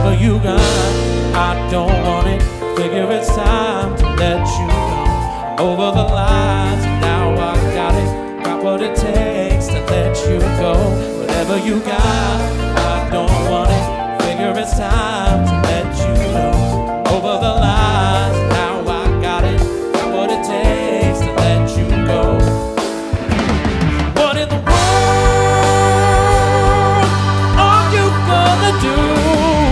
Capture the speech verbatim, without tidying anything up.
whatever you got, I don't want it. Figure it's time to let you go. I'm over the lies, now I got it. Got what it takes to let you go. Whatever you got, I don't want it. Figure it's time